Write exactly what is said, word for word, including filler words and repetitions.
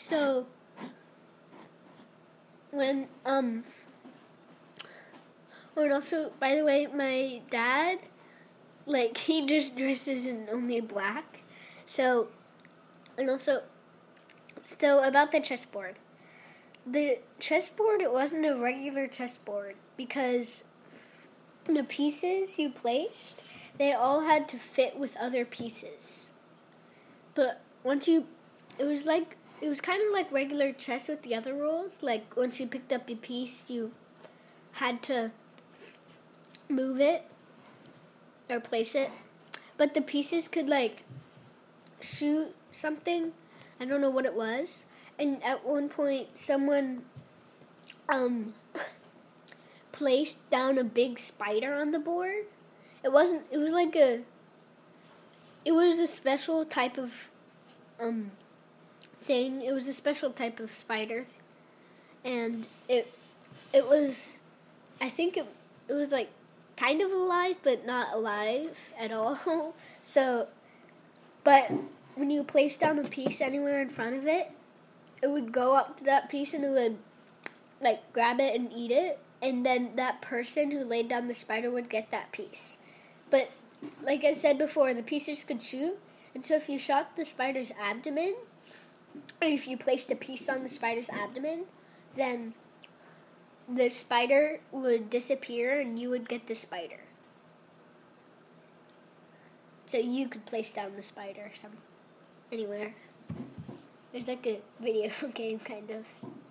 So when um oh, and also, by the way, my dad, like, he just dresses in only black. So, and also, so about the chessboard. The chessboard, it wasn't a regular chessboard because the pieces you placed, they all had to fit with other pieces. But once you, it was like, it was kind of like regular chess with the other rules. Like, once you picked up a piece, you had to move it or place it. But the pieces could, like, shoot something. I don't know what it was. And at one point, someone um, placed down a big spider on the board. It wasn't, it was like a, it was a special type of um, thing. It was a special type of spider. And it, it was, I think it, it was like kind of alive, but not alive at all. So, but when you place down a piece anywhere in front of it, it would go up to that piece and it would, like, grab it and eat it. And then that person who laid down the spider would get that piece. But, like I said before, the pieces could shoot. And so if you shot the spider's abdomen, or if you placed a piece on the spider's abdomen, then the spider would disappear and you would get the spider. So you could place down the spider some anywhere. There's like a video game kind of.